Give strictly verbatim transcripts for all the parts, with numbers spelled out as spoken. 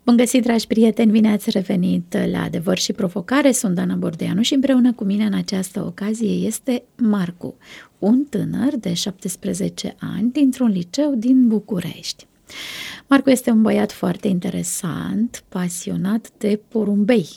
Bun găsit, dragi prieteni, bine ați revenit la Adevăr și Provocare. Sunt Dana Bordeanu și împreună cu mine în această ocazie este Marcu, un tânăr de șaptesprezece ani dintr-un liceu din București. Marcu este un băiat foarte interesant, pasionat de porumbei.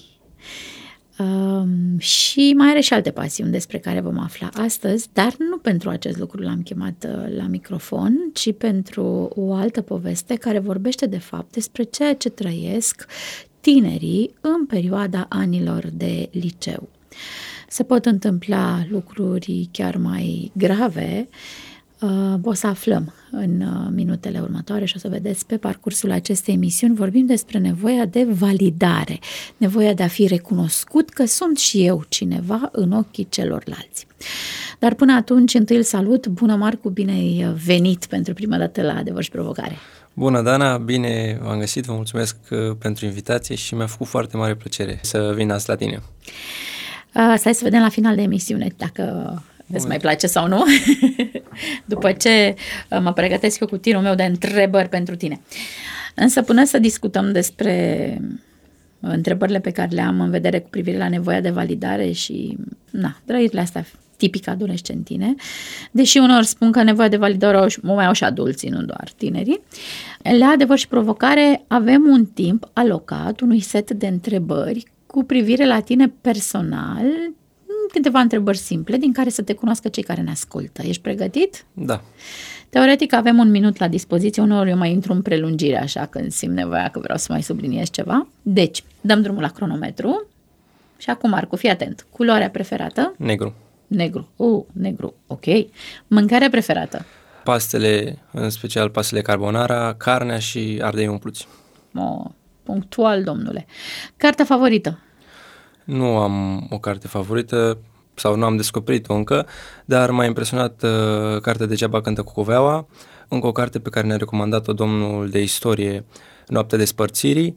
Um, și mai are și alte pasiuni despre care vom afla astăzi, dar nu pentru acest lucru l-am chemat la microfon, ci pentru o altă poveste care vorbește de fapt despre ceea ce trăiesc tinerii în perioada anilor de liceu. Se pot întâmpla lucruri chiar mai grave. Uh, o să aflăm în uh, minutele următoare și o să vedeți pe parcursul acestei emisiuni. Vorbim despre nevoia de validare, nevoia de a fi recunoscut că sunt și eu cineva în ochii celorlalți. Dar până atunci, întâi îl salut. Bună, Marcu, bine ai venit pentru prima dată la Adevăr și Provocare. Bună, Dana, bine v-am găsit, vă mulțumesc pentru invitație și mi-a făcut foarte mare plăcere să vin azi la tine. Uh, stai să vedem la final de emisiune dacă îți mai place sau nu, după ce mă pregătesc eu cu tirul meu de întrebări pentru tine. Însă până să discutăm despre întrebările pe care le am în vedere cu privire la nevoia de validare și na, trăirile astea tipic adolescentine, deși unor spun că nevoia de validare o mai au și adulții, nu doar tinerii, la Adevăr și Provocare avem un timp alocat unui set de întrebări cu privire la tine personal, câteva întrebări simple din care să te cunoască cei care ne ascultă. Ești pregătit? Da. Teoretic avem un minut la dispoziție, uneori eu mai intru în prelungire așa când simt nevoia că vreau să mai subliniez ceva. Deci, dăm drumul la cronometru și acum, Marcu, fii atent. Culoarea preferată? Negru. Negru. Uh, negru. Ok. Mâncarea preferată? Pastele, în special pastele carbonara, carnea și ardei umpluți. Oh, punctual, domnule. Cartea favorită? Nu am o carte favorită sau nu am descoperit-o încă, dar m-a impresionat uh, cartea Degeaba cântă cucoveaua, încă o carte pe care ne-a recomandat-o domnul de istorie, Noaptea despărțirii,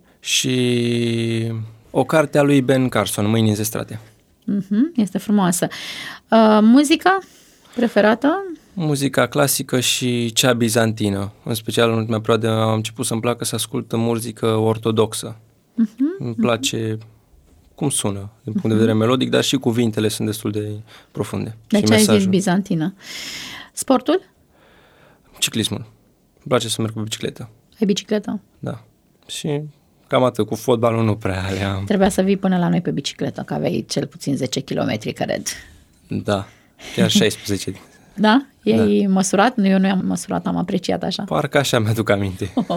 și o carte a lui Ben Carson, Mâini înzestrate. Mm-hmm, este frumoasă. Uh, muzica preferată? Muzica clasică și cea bizantină. În special în ultima perioadă am început să-mi placă să ascult muzică ortodoxă. Mm-hmm, Îmi place... Mm-hmm. cum sună, din punct de vedere melodic, dar și cuvintele sunt destul de profunde. De ce ai zis bizantină? Sportul? Ciclismul. Îmi place să merg cu bicicletă. Ai bicicletă? Da. Și cam atât. Cu fotbalul nu prea le am. Trebuia să vii până la noi pe bicicletă, că aveai cel puțin zece kilometri, cred. Da. Chiar șaisprezece. Da? Ei da. măsurat? Eu nu am măsurat, am apreciat așa. Parcă așa mi-aduc aminte. Oh.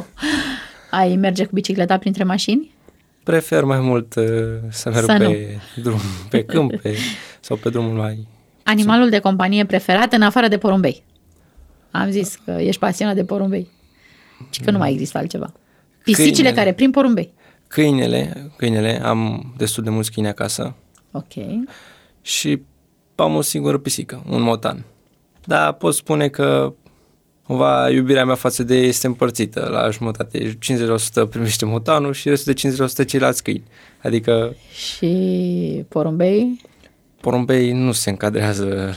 Ai merge cu bicicleta printre mașini? Prefer mai mult uh, să merg să pe nu. drum, pe câmp pe, sau pe drumul mai... Animalul de companie preferat în afară de porumbei? Am zis că ești pasionat de porumbei și că nu mai există altceva. Pisicile câinele, care prind porumbei. Câinele, câinele, am destul de mulți câini acasă. Ok. Și am o singură pisică, un motan. Dar pot spune că cumva iubirea mea față de ei este împărțită la jumătate. cincizeci la sută primește motanul și restul de cincizeci la sută ceilalți câini. Adică... Și porumbei? Porumbei nu se încadrează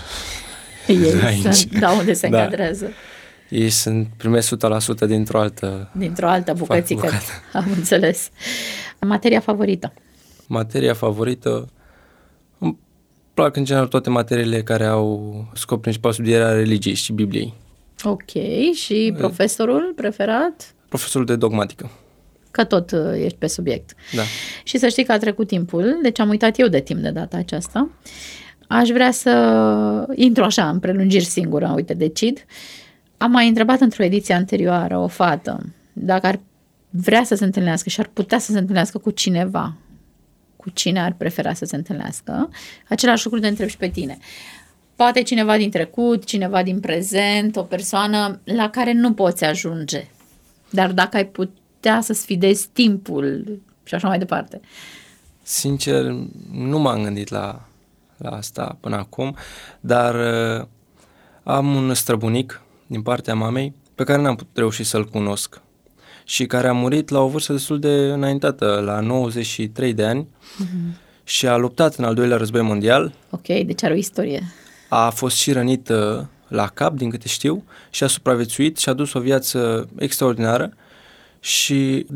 ei aici. Sunt, da, unde se da. încadrează? Ei sunt, primesc o sută la sută dintr-o altă... Dintr-o altă bucățică, am înțeles. Materia favorită? Materia favorită... Îmi plac în general toate materiile care au scop principal studierea religiei și Bibliei. Ok, și profesorul preferat? Profesorul de dogmatică. Că tot ești pe subiect. Da. Și să știi că a trecut timpul, deci am uitat eu de timp de data aceasta. Aș vrea să intru așa în prelungiri singură, uite, decid. Am mai întrebat într-o ediție anterioară o fată dacă ar vrea să se întâlnească și ar putea să se întâlnească cu cineva, cu cine ar prefera să se întâlnească. Același lucru te întreb și pe tine. Poate cineva din trecut, cineva din prezent, o persoană la care nu poți ajunge. Dar dacă ai putea să sfidezi timpul și așa mai departe. Sincer, nu m-am gândit la, la asta până acum, dar uh, am un străbunic din partea mamei pe care n-am putut reuși să-l cunosc și care a murit la o vârstă destul de înaintată, la nouăzeci și trei de ani, uh-huh. și a luptat în al doilea război mondial. Ok, deci are o istorie. A fost și rănit uh, la cap, din câte știu, și a supraviețuit și a dus o viață extraordinară și de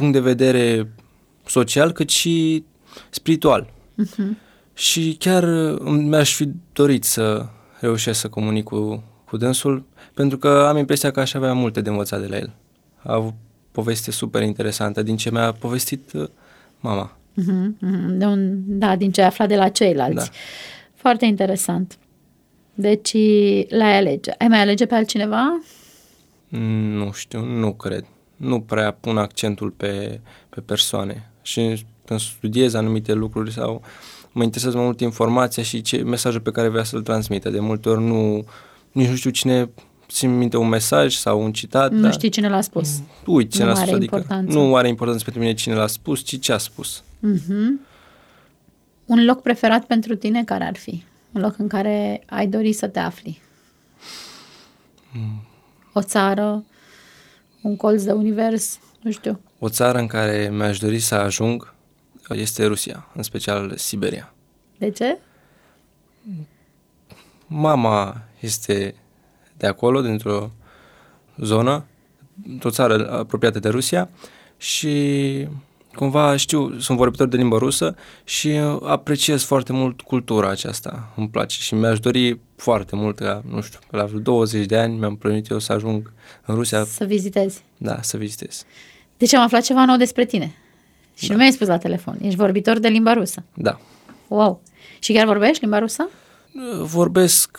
punct de vedere social, cât și spiritual. Uh-huh. Și chiar mi-aș fi dorit să reușesc să comunic cu, cu dânsul, pentru că am impresia că aș avea multe de învățat de la el. A avut poveste super interesantă din ce mi-a povestit mama. Uh-huh, uh-huh. De un, da, din ce ai aflat de la ceilalți. Da. Foarte interesant. Deci, l-ai alege. Ai mai alege pe altcineva? Nu știu, nu cred. Nu prea pun accentul pe, pe persoane. Și când studiez anumite lucruri sau mă interesează mai mult informația și ce, mesajul pe care vrea să-l transmită. De multe ori nu, nici nu știu cine țin minte un mesaj sau un citat. Nu știi cine l-a spus. Uite cine nu l-a spus. Are adică importanță. nu are importanță pentru mine cine l-a spus, ci ce a spus. Uh-huh. Un loc preferat pentru tine care ar fi? Un loc în care ai dori să te afli? Mm. O țară, un colț de univers, nu știu. O țară în care mi-aș dori să ajung este Rusia, în special Siberia. De ce? Mama este de acolo, dintr-o zonă, într-o țară apropiată de Rusia și cumva știu, sunt vorbitor de limbă rusă și apreciez foarte mult cultura aceasta, îmi place și mi-aș dori foarte mult, ca, nu știu, la vreo douăzeci de ani mi-am plănuit eu să ajung în Rusia. Să vizitezi. Da, să vizitez. Deci am aflat ceva nou despre tine și da. Nu mi-ai spus la telefon, ești vorbitor de limba rusă. Da. Wow! Și chiar vorbești limba rusă? Vorbesc,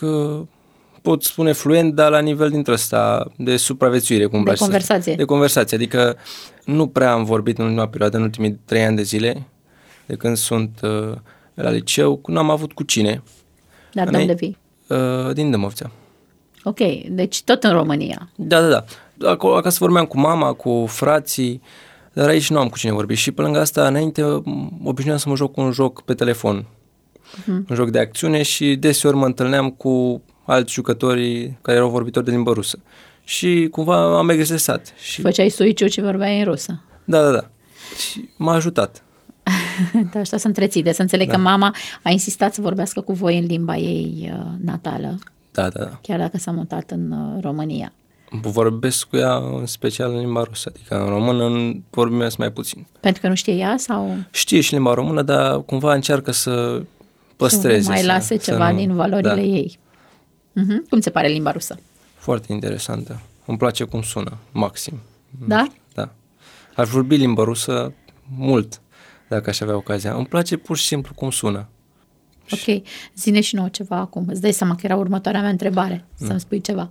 pot spune fluent, dar la nivel dintre ăsta de supraviețuire. Cum de conversație. De conversație, adică nu prea am vorbit în ultima perioadă, în ultimii trei ani de zile, de când sunt uh, la liceu, nu am avut cu cine. Dar de unde vii? Uh, din Dâmbovița. Ok, deci tot în România. Da, da, da. Acolo, acasă vorbeam cu mama, cu frații, dar aici nu am cu cine vorbi. Și pe lângă asta, înainte, obișnuiam să mă joc un joc pe telefon. Uh-huh. Un joc de acțiune și deseori mă întâlneam cu alți jucători care erau vorbitori de limbă rusă. Și cumva am egresat. Și făceai switch-ul și vorbeai în rusă. Da, da, da. Și m-a ajutat. Da, așa să întreții. De să înțeleg da. Că mama a insistat să vorbească cu voi în limba ei uh, natală. Da, da, da. Chiar dacă s-a mutat în uh, România. Vorbesc cu ea în special în limba rusă, adică în română vorbesc mai puțin. Pentru că nu știe ea sau? Știe și limba română, dar cumva încearcă să păstreze. Să mai lase să, ceva să nu, din valorile da. Ei. Uh-huh. Cum ți se pare limba rusă? Foarte interesantă. Îmi place cum sună, maxim. Da? Da. Aș vorbi limba rusă mult, dacă aș avea ocazia. Îmi place pur și simplu cum sună. Ok. Zine și nouă ceva acum. Îți dai seama că era următoarea mea întrebare. Da. Să-mi spui ceva.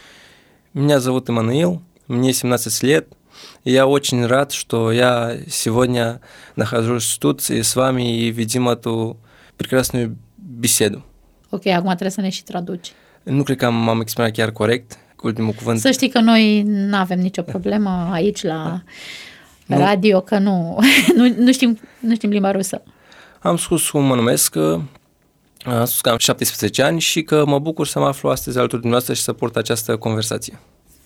Меня зовут Эммануил, мне семнадцать лет. Я очень рад, что я сегодня нахожусь тут и с вами и ведем эту прекрасную беседу. Ok, acum trebuie să ne și traduci. Nu cred că m-am exprimat chiar corect cu ultimul cuvânt. Să știi că noi nu avem nicio problemă aici la nu. radio, că nu, nu, nu, știm, nu știm limba rusă. Am spus cum mă numesc, am spus că am șaptesprezece ani și că mă bucur să mă aflu astăzi alături de dumneavoastră și să port această conversație.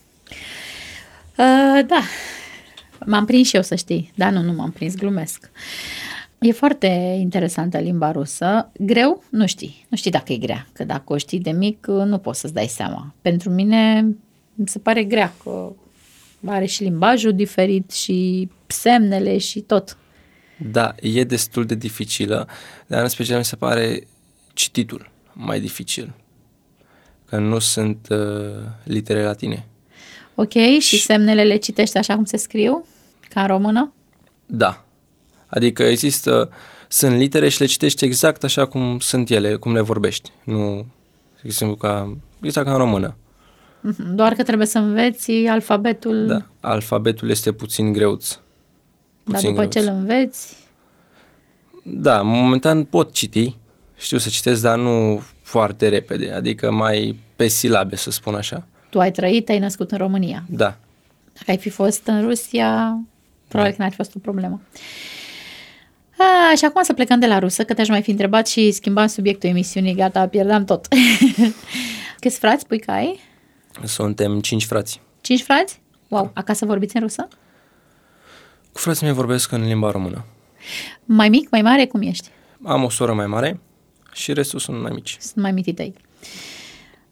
Uh, da, m-am prins și eu, să știi. Da, nu, nu m-am prins, glumesc. E foarte interesantă limba rusă. Greu? Nu știi. Nu știi dacă e grea. Că dacă o știi de mic, nu poți să-ți dai seama. Pentru mine mi se pare grea, că are și limbajul diferit și semnele și tot. Da, e destul de dificilă, dar în special mi se pare cititul mai dificil. Că nu sunt uh, litere latine. Ok, și, și semnele le citești așa cum se scriu? Ca în română? Da. Adică există, sunt litere și le citești exact așa cum sunt ele, cum le vorbești. Nu, exemplu, ca, exact ca în română. Doar că trebuie să înveți alfabetul. Da, alfabetul este puțin greuț. Puțin Dar după greuț. Ce îl înveți? Da, momentan pot citi, știu să citesc, dar nu foarte repede, adică mai pe silabe, să spun așa. Tu ai trăit, ai născut în România. Da. Dacă ai fi fost în Rusia, probabil da. Că n-ar fi fost o problemă. A, și acum să plecăm de la rusă, că te-aș mai fi întrebat și schimbam subiectul emisiunii, gata, pierdam tot. Câți frați spui că ai? Suntem cinci frați. Cinci frați? Wow, acasă vorbiți în rusă? Cu frații mei vorbesc în limba română. Mai mic, mai mare, cum ești? Am o soră mai mare și restul sunt mai mici. Sunt mai mici tăi.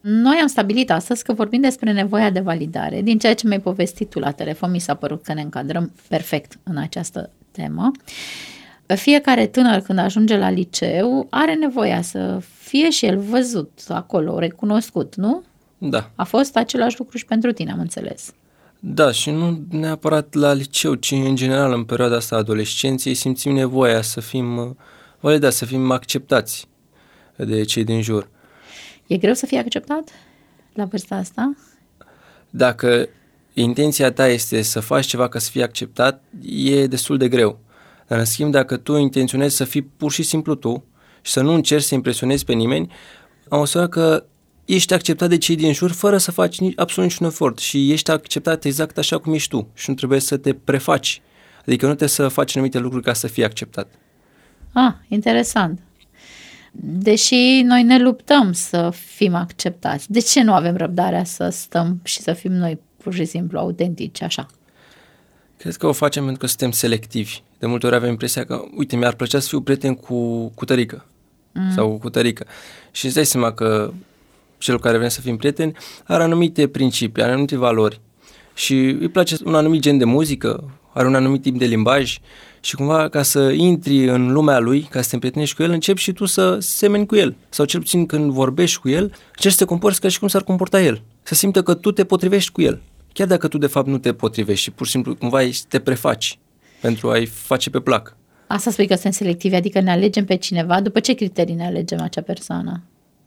Noi am stabilit astăzi că vorbim despre nevoia de validare. Din ceea ce mi-ai povestit tu la telefon, mi s-a părut că ne încadrăm perfect în această temă. Fiecare tânăr când ajunge la liceu are nevoia să fie și el văzut acolo, recunoscut, nu? Da. A fost același lucru și pentru tine, am înțeles. Da, și nu neapărat la liceu, ci în general în perioada asta a adolescenței simțim nevoia să fim validați, să fim acceptați de cei din jur. E greu să fii acceptat la vârsta asta? Dacă intenția ta este să faci ceva ca să fii acceptat, e destul de greu. Dar în schimb, dacă tu intenționezi să fii pur și simplu tu și să nu încerci să impresionezi pe nimeni, am observat că ești acceptat de cei din jur fără să faci nici, absolut niciun efort și ești acceptat exact așa cum ești tu și nu trebuie să te prefaci. Adică nu trebuie să faci anumite lucruri ca să fii acceptat. Ah, interesant. Deși noi ne luptăm să fim acceptați, de ce nu avem răbdarea să stăm și să fim noi pur și simplu autentici așa? Cred că o facem pentru că suntem selectivi. De multe ori avem impresia că, uite, mi-ar plăcea să fiu prieten cu, cu tărică mm. sau cu tărică. Și îți dai seama că cel care vrea să fim prieteni are anumite principii, are anumite valori și îi place un anumit gen de muzică, are un anumit tip de limbaj și cumva ca să intri în lumea lui, ca să te împrietenești cu el, începi și tu să semeni cu el sau cel puțin când vorbești cu el, încerci să te comporți ca și cum s-ar comporta el, să simtă că tu te potrivești cu el, chiar dacă tu de fapt nu te potrivești și pur și simplu cumva te prefaci pentru a-i face pe plac. Asta spui că suntem selectivi, adică ne alegem pe cineva, după ce criterii ne alegem acea persoană?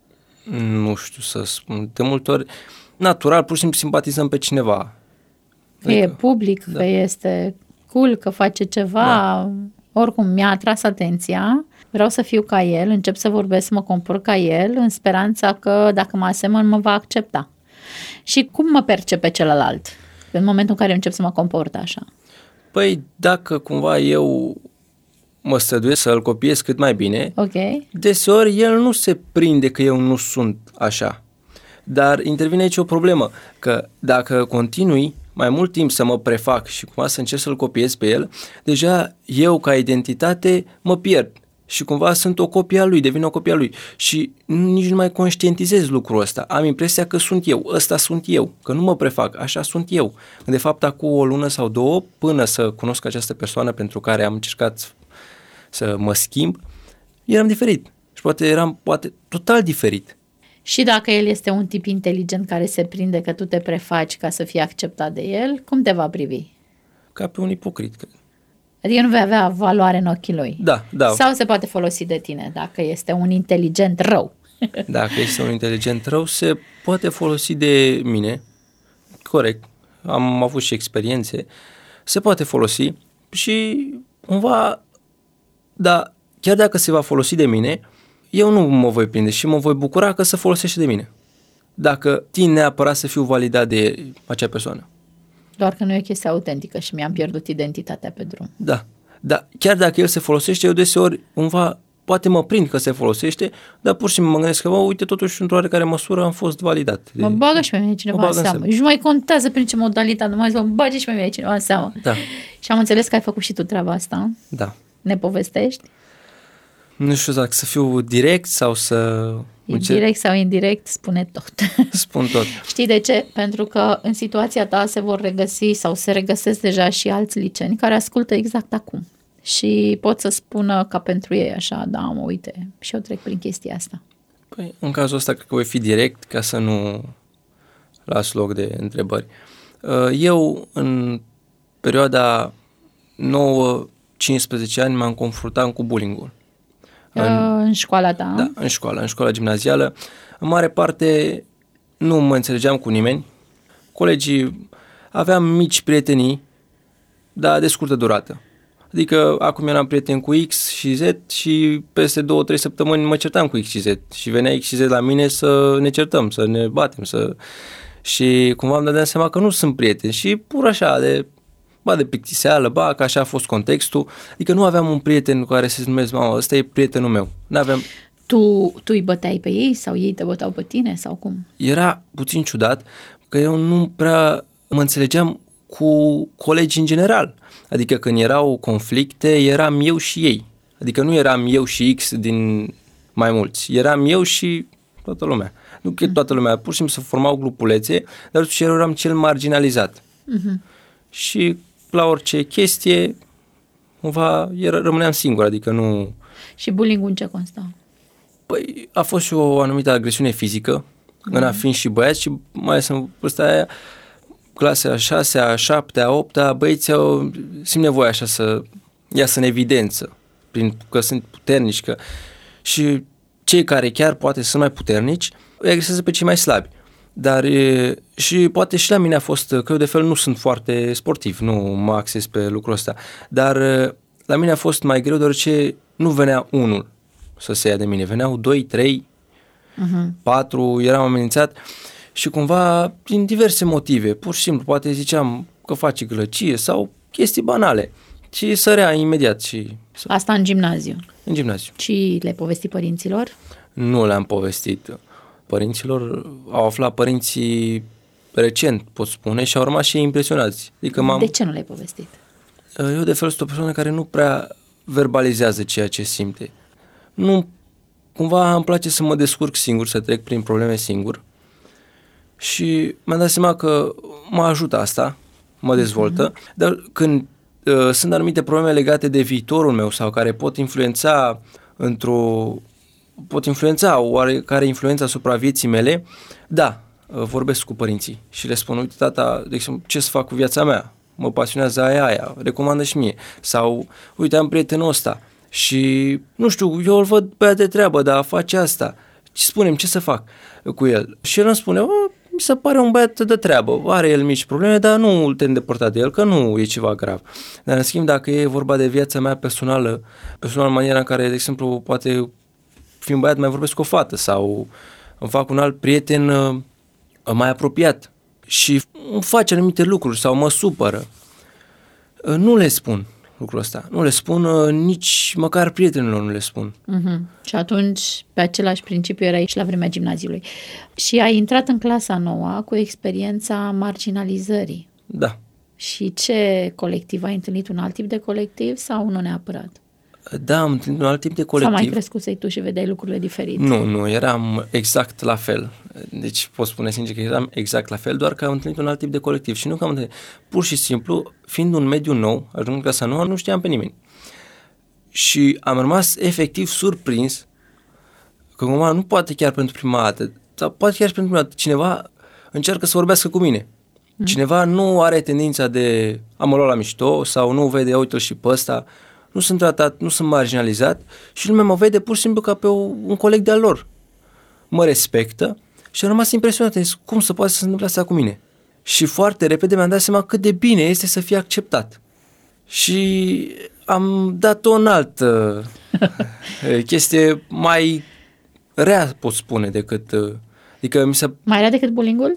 Nu știu să spun, de multe ori natural, pur și simplu simpatizăm pe cineva. Că adică, e public, da. Că este cool, că face ceva, da. Oricum mi-a atras atenția, vreau să fiu ca el, încep să vorbesc, să mă comport ca el, în speranța că dacă mă asemăn mă va accepta. Și cum mă percepe celălalt în momentul în care încep să mă comport așa? Păi dacă cumva eu mă străduiesc să-l copiez cât mai bine, okay. Deseori el nu se prinde că eu nu sunt așa. Dar intervine aici o problemă, că dacă continui mai mult timp să mă prefac și cumva să încerc să-l copiez pe el, deja eu ca identitate mă pierd și cumva sunt o copie a lui, devin o copie a lui și nici nu mai conștientizez lucrul ăsta. Am impresia că sunt eu, ăsta sunt eu, că nu mă prefac, așa sunt eu. De fapt, acum o lună sau două, până să cunosc această persoană pentru care am încercat să mă schimb, eram diferit și poate eram poate total diferit. Și dacă el este un tip inteligent care se prinde că tu te prefaci ca să fii acceptat de el, cum te va privi? Ca pe un ipocrit, cred. Adică nu vei avea valoare în ochii lui. Da, da. Sau se poate folosi de tine dacă este un inteligent rău. Dacă este un inteligent rău, se poate folosi de mine. Corect. Am avut și experiențe. Se poate folosi și cumva, da, chiar dacă se va folosi de mine, eu nu mă voi prinde și mă voi bucura că se folosește de mine. Dacă tind neapărat să fiu validat de acea persoană. Doar că nu e o chestie autentică și mi-am pierdut identitatea pe drum. Da, da. Chiar dacă el se folosește, eu deseori cumva poate mă prind că se folosește, dar pur și simplu mă gândesc că, bă, uite, totuși, într-o oarecare măsură am fost validat. De... Mă bagă și pe mine cineva în seamă. Și nu mai contează prin ce modalitate, nu mai mă bage și pe mine cineva în seamă. Da. Și am înțeles că ai făcut și tu treaba asta. Da. Ne povestești? Nu știu dacă să fiu direct sau să... Direct sau indirect, spune tot. Spun tot. Știi de ce? Pentru că în situația ta se vor regăsi sau se regăsesc deja și alți liceni care ascultă exact acum. Și pot să spună ca pentru ei așa, da, mă, uite, și eu trec prin chestia asta. Păi, în cazul ăsta, cred că voi fi direct ca să nu las loc de întrebări. Eu, în perioada nouă cincisprezece ani, m-am confruntat cu bullying-ul. În, în școala ta? Da, în școală, în școala gimnazială. În mare parte nu mă înțelegeam cu nimeni. Colegii aveam mici prietenii, dar de scurtă durată. Adică acum eram prieten cu X și Z și peste două, trei săptămâni mă certam cu X și Z. Și venea X și Z la mine să ne certăm, să ne batem. Să... Și cumva îmi dădeam seama că nu sunt prieteni. Și pur așa, de, ba de plictiseală, ba că așa a fost contextul. Adică nu aveam un prieten cu care să-ți numesc, mama, ăsta e prietenul meu. N-aveam... Tu, tu îi băteai pe ei sau ei te băteau pe tine sau cum? Era puțin ciudat că eu nu prea mă înțelegeam cu colegii în general. Adică când erau conflicte, eram eu și ei. Adică nu eram eu și X din mai mulți. Eram eu și toată lumea. Nu că toată lumea, pur și simplu se formau grupulețe, dar totuși eu eram cel marginalizat. Uh-huh. Și la orice chestie, cumva, rămâneam singur, adică nu... Și bullying-ul în ce consta? Păi, a fost și o anumită agresiune fizică, uh-huh. în a fi și băiați și mai ales în vârsta aia, clasa a șasea, a șaptea, a optea, băieții au simt nevoie așa să iasă în evidență, prin că sunt puternici, că... și cei care chiar poate sunt mai puternici, îi agresează pe cei mai slabi. Dar e, și poate și la mine a fost, că eu de fel nu sunt foarte sportiv, nu mă acces pe lucrul ăsta, dar la mine a fost mai greu deoarece nu venea unul să se ia de mine, veneau doi, trei, uh-huh. patru, eram amenințat și cumva din diverse motive, pur și simplu, poate ziceam că face gălăgie sau chestii banale și sărea imediat. Și... Asta în gimnaziu? În gimnaziu. Și le-ai povestit părinților? Nu le-am povestit. Părinților au aflat părinții recent, pot spune, și au rămas și impresionați. Adică m-am... De ce nu le-ai povestit? Eu de fel sunt o persoană care nu prea verbalizează ceea ce simte. Nu, cumva îmi place să mă descurc singur, să trec prin probleme singur și mi-am dat seama că mă ajută asta, mă dezvoltă, mm-hmm. dar când uh, sunt anumite probleme legate de viitorul meu sau care pot influența într-o pot influența oarecare influență asupra vieții mele, da, vorbesc cu părinții și le spun, uite tata, de exemplu, ce să fac cu viața mea? Mă pasionează aia, aia, recomandă și mie. Sau, uite, am prietenul ăsta și, nu știu, eu îl văd pe aia de treabă, dar face asta. Spune-mi ce să fac cu el. Și el îmi spune, mi se pare un băiat de treabă, are el mici probleme, dar nu te îndepărta de el, că nu e ceva grav. Dar, în schimb, dacă e vorba de viața mea personală, personală în maniera în care, de exemplu, poate fi un băiat, mai vorbesc cu o fată sau îmi fac un alt prieten uh, mai apropiat și îmi face anumite lucruri sau mă supără. Uh, nu le spun lucrul ăsta. Nu le spun, uh, nici măcar prietenilor nu le spun. Uh-huh. Și atunci, pe același principiu erai și la vremea gimnaziului. Și ai intrat în clasa nouă cu experiența marginalizării. Da. Și ce colectiv? Ai întâlnit un alt tip de colectiv sau nu neapărat? Da, am întâlnit un alt tip de colectiv. Sau mai crescusei tu și vedeai lucrurile diferite? Nu, nu, eram exact la fel. Deci pot spune sincer că eram exact la fel, doar că am întâlnit un alt tip de colectiv. Și nu că am întâlnit, pur și simplu, fiind un mediu nou, ajungând în clasa nouă, nu știam pe nimeni. Și am rămas efectiv surprins că cumva nu poate chiar pentru prima dată, sau poate chiar și pentru prima dată, cineva încearcă să vorbească cu mine. Mm. Cineva nu are tendința de a mă lua la mișto sau nu vede, uite-l și pe ăsta. Nu sunt tratat, nu sunt marginalizat și lumea mă vede pur și simplu ca pe o, un coleg de-al lor. Mă respectă și am rămas impresionat. Zis, cum să poate să se întâmple asta cu mine? Și foarte repede mi-am dat seama cât de bine este să fie acceptat. Și am dat o altă chestie mai rea, pot spune, decât... Adică mi se... Mai rea decât bullying-ul?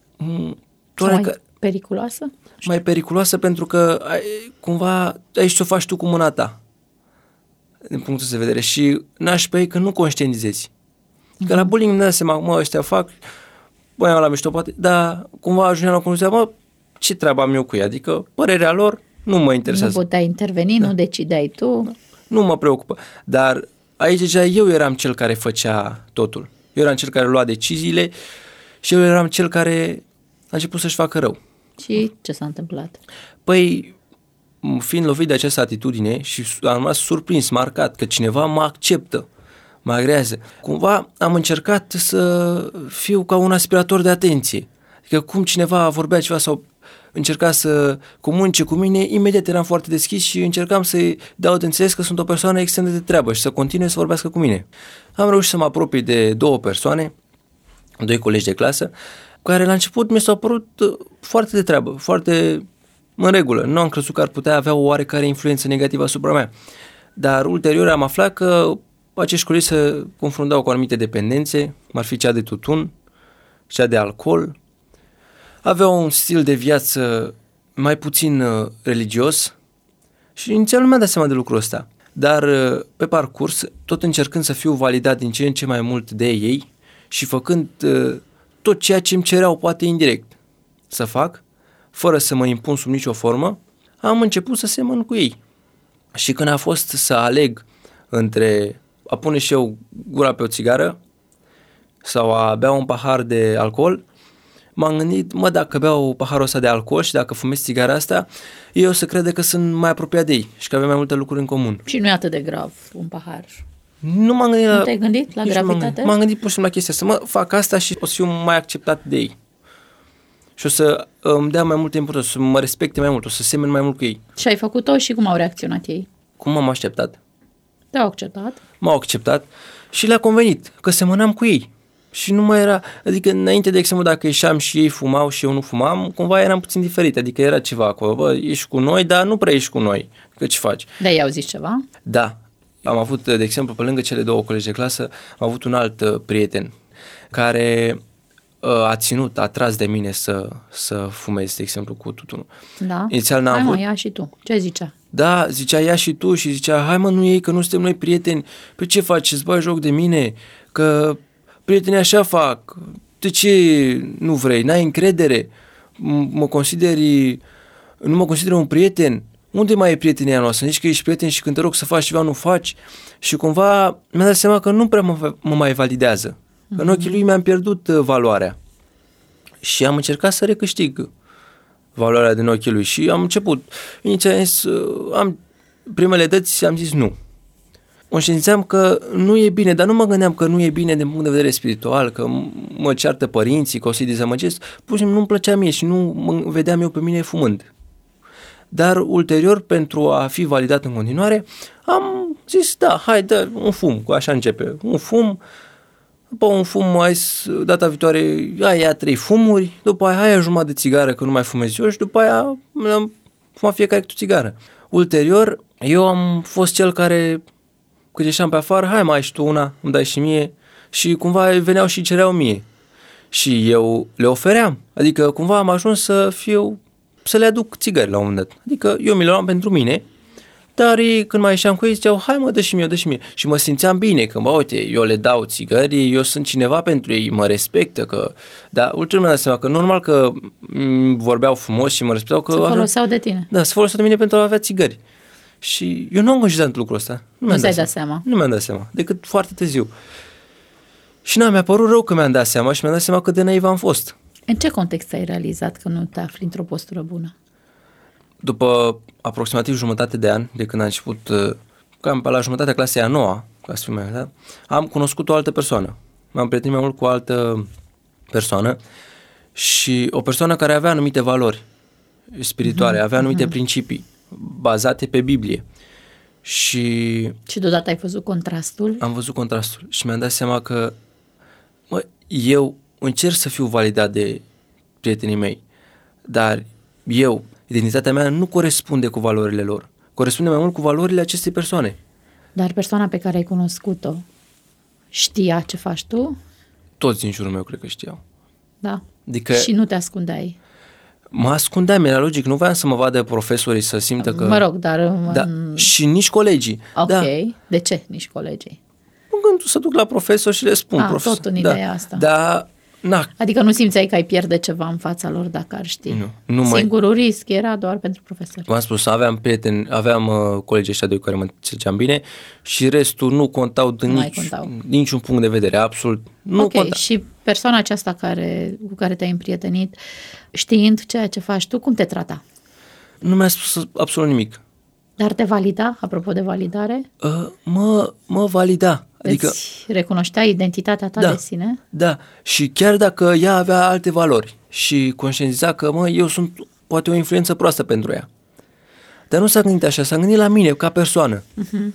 Sau mai că... periculoasă? Mai periculoasă pentru că ai, cumva aici ce o faci tu cu mâna ta din punctul de vedere și n-aș pe ei că nu conștientizezi. Mm-hmm. Că la bullying îmi dă seama, mă, ăștia fac, băi, am la mișto, poate, dar cumva ajungeam la concluzia, mă, ce treabă am eu cu ea? Adică părerea lor nu mă interesează. Nu puteai interveni, da. Nu decideai tu. Da. Nu mă preocupă, dar aici deja eu eram cel care făcea totul. Eu eram cel care lua deciziile și eu eram cel care a început să-și facă rău. Și ce s-a întâmplat? Păi, fiind lovit de această atitudine și am rămas surprins, marcat, că cineva mă acceptă, mă agrează. Cumva am încercat să fiu ca un aspirator de atenție. Adică cum cineva vorbea ceva sau încerca să comunice cu mine, imediat eram foarte deschis și încercam să-i dau de înțeles că sunt o persoană extrem de treabă și să continue să vorbească cu mine. Am reușit să mă apropii de două persoane, doi colegi de clasă, care la început mi s-au părut foarte de treabă, foarte în regulă. Nu am crezut că ar putea avea o oarecare influență negativă asupra mea. Dar ulterior am aflat că acești colegi se confruntau cu anumite dependențe, cum ar fi cea de tutun, cea de alcool. Aveau un stil de viață mai puțin religios și inițial nu mi-am dat seama de lucrul ăsta. Dar pe parcurs, tot încercând să fiu validat din ce în ce mai mult de ei și făcând tot ceea ce îmi cereau, poate indirect, să fac, fără să mă impun sub nicio formă, am început să semăn cu ei. Și când a fost să aleg între a pune și eu gura pe o țigară sau a bea un pahar de alcool, m-am gândit, mă, dacă beau paharul ăsta de alcool și dacă fumez țigara asta, ei o să crede că sunt mai apropiat de ei și că avem mai multe lucruri în comun. Și nu e atât de grav un pahar. Nu m-am gândit la... Nu te-ai gândit la gravitate? M-am gândit pur și simplu la chestia asta, mă, fac asta și o să fiu mai acceptat de ei. Și o să îmi dea mai multe importanță, să mă respecte mai mult, o să semen mai mult cu ei. Și ai făcut-o și cum au reacționat ei? Cum m-am așteptat? Te-au acceptat? M-au acceptat și le-a convenit că semănam cu ei. Și nu mai era, adică înainte de exemplu dacă ieșeam și ei fumau și eu nu fumam, cumva eram puțin diferit, adică era ceva acolo, bă, ești cu noi, dar nu prea ești cu noi, că ce faci? Da, i-au zis ceva? Da, am avut, de exemplu, pe lângă cele două colegi de clasă, am avut un alt uh, prieten care uh, a ținut, a tras de mine să, să fumez, de exemplu, cu tutunul. Da? Inițial n-am Hai avut... mă, ia și tu. Ce zicea? Da, zicea ia și tu și zicea hai mă, nu ei, că nu suntem noi prieteni, pe ce faci, îți bagi joc de mine, că prietenii așa fac, de ce nu vrei, n-ai încredere, mă consideri, nu mă consider un prieten, unde mai e prietenia noastră, zici că ești prieten și când te rog să faci ceva nu faci și cumva mi-am dat seama că nu prea mă, mă mai validează, mm-hmm. că în ochii lui mi-am pierdut valoarea și am încercat să recâștig valoarea din ochii lui și am început, inițial am zis, am, primele dăți am zis nu. Conștiințeam că nu e bine, dar nu mă gândeam că nu e bine din punct de vedere spiritual, că mă ceartă părinții, că o să-i dezamăgesc, pur și simplu nu-mi plăcea mie și nu mă vedeam eu pe mine fumând. Dar ulterior, pentru a fi validat în continuare, am zis, da, hai, dă un fum, așa începe, un fum, după un fum, hai, data viitoare, hai, ia trei fumuri, după aia, hai, jumătate de țigară, că nu mai fumez eu și după aia am fumat fiecare cu țigară. Ulterior, eu am fost cel care, când ieșeam pe afară, hai, mai ai și tu una, îmi dai și mie și cumva veneau și cereau mie și eu le ofeream, adică cumva am ajuns să fiu, să le aduc țigări la un moment dat, adică eu mi le luam pentru mine, dar ei, când mai ieșeam cu ei, ziceau, hai mă, dă și mie, dă și mie. Și mă simțeam bine, că, bă, uite, eu le dau țigări, eu sunt cineva pentru ei, mă respectă, că... Dar ulterior mi-am dat seama că normal că m- vorbeau frumos și mă respectau că... Se foloseau avea... de tine. Da, se foloseau de mine pentru a avea țigări. Și eu nu am conștientizat lucrul ăsta. Nu, nu ți-ai dat seama. Nu mi-am dat seama, decât foarte târziu. Și na, mi-a părut rău că mi-am dat seama și mi-am dat seama cât de naiv am fost. În ce context ai realizat că nu te afli într-o postură bună? După aproximativ jumătate de ani, de când am început, cam pe la jumătatea clasei a noua, ca să fiu mai exact, am cunoscut o altă persoană. M-am prietenit mai mult cu o altă persoană și o persoană care avea anumite valori spirituale, mm-hmm. avea anumite mm-hmm. principii bazate pe Biblie. Și... Și deodată ai văzut contrastul? Am văzut contrastul și mi-am dat seama că mă, eu încerc să fiu validat de prietenii mei, dar eu, identitatea mea nu corespunde cu valorile lor. Corespunde mai mult cu valorile acestei persoane. Dar persoana pe care ai cunoscut-o știa ce faci tu? Toți din jurul meu cred că știau. Da. Adică și nu te ascundeai? Mă ascundeam, era logic. Nu voiam să mă vadă profesorii, să simtă că... Mă rog, dar... Da, și nici colegii. Ok. Da. De ce nici colegii? Când să duc la profesor și le spun. A, profesor, tot în ideea da, asta. Da, na. Adică nu simțeai că ai pierde ceva în fața lor dacă ar ști. Nu, nu Singurul mai... risc era doar pentru profesori. V-am spus, aveam prieteni, aveam uh, colegii ăștia doi cu care mă înțelegeam bine și restul nu contau din nici, contau. niciun punct de vedere, absolut nu Ok, conta. Și persoana aceasta care, cu care te-ai împrietenit, știind ceea ce faci tu, cum te trata? Nu mi-a spus absolut nimic. Dar te valida, apropo de validare? Uh, mă, mă valida. Adică, îți recunoștea identitatea ta da, de sine? Da, și chiar dacă ea avea alte valori și conștientiza că, mă, eu sunt poate o influență proastă pentru ea. Dar nu s-a gândit așa, s-a gândit la mine ca persoană. Uh-huh.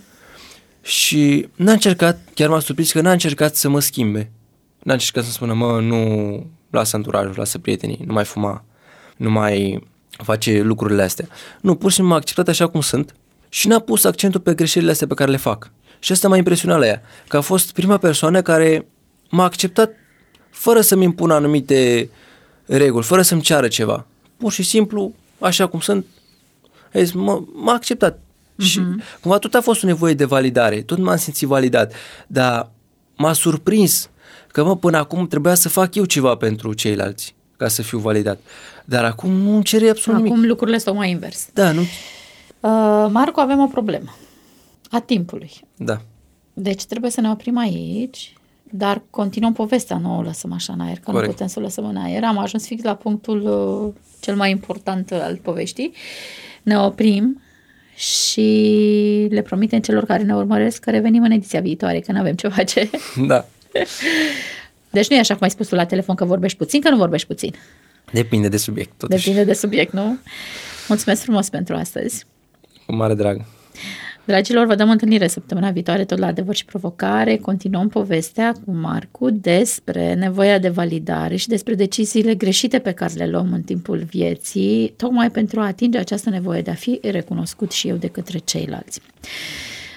Și n-a încercat, chiar m-a surprins că n-a încercat să mă schimbe. N-a încercat să spună, mă, nu, lasă anturajul, lasă prietenii, nu mai fuma, nu mai face lucrurile astea. Nu, pur și simplu m-a acceptat așa cum sunt și n-a pus accentul pe greșelile astea pe care le fac. Și asta m-a impresionat la ea, că a fost prima persoană care m-a acceptat fără să-mi impună anumite reguli, fără să-mi ceară ceva. Pur și simplu, așa cum sunt, zis, m- m-a acceptat. Uh-huh. Și cumva tot a fost o nevoie de validare, tot m-am simțit validat, dar m-a surprins că, mă, până acum trebuia să fac eu ceva pentru ceilalți ca să fiu validat. Dar acum nu îmi cere absolut nimic. Acum lucrurile stau mai invers. Da, nu? Uh, Marco, avem o problemă. A timpului. Da. Deci trebuie să ne oprim aici dar continuăm povestea, nu o lăsăm așa în aer, că Corect. Nu putem să o lăsăm în aer. Am ajuns fix la punctul uh, cel mai important al poveștii. Ne oprim și le promitem celor care ne urmăresc că revenim în ediția viitoare, că nu avem ce face. Da. Deci nu e așa cum ai spus tu la telefon, că vorbești puțin, că nu vorbești puțin. Depinde de subiect, totuși. Depinde de subiect, nu? Mulțumesc frumos pentru astăzi. Cu mare drag. Dragilor, vă dăm întâlnire săptămâna viitoare tot la Adevăr și Provocare. Continuăm povestea cu Marcu despre nevoia de validare și despre deciziile greșite pe care le luăm în timpul vieții, tocmai pentru a atinge această nevoie de a fi recunoscut și eu de către ceilalți.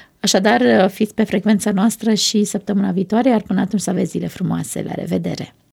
Așadar, fiți pe frecvența noastră și săptămâna viitoare, iar până atunci să aveți zile frumoase. La revedere!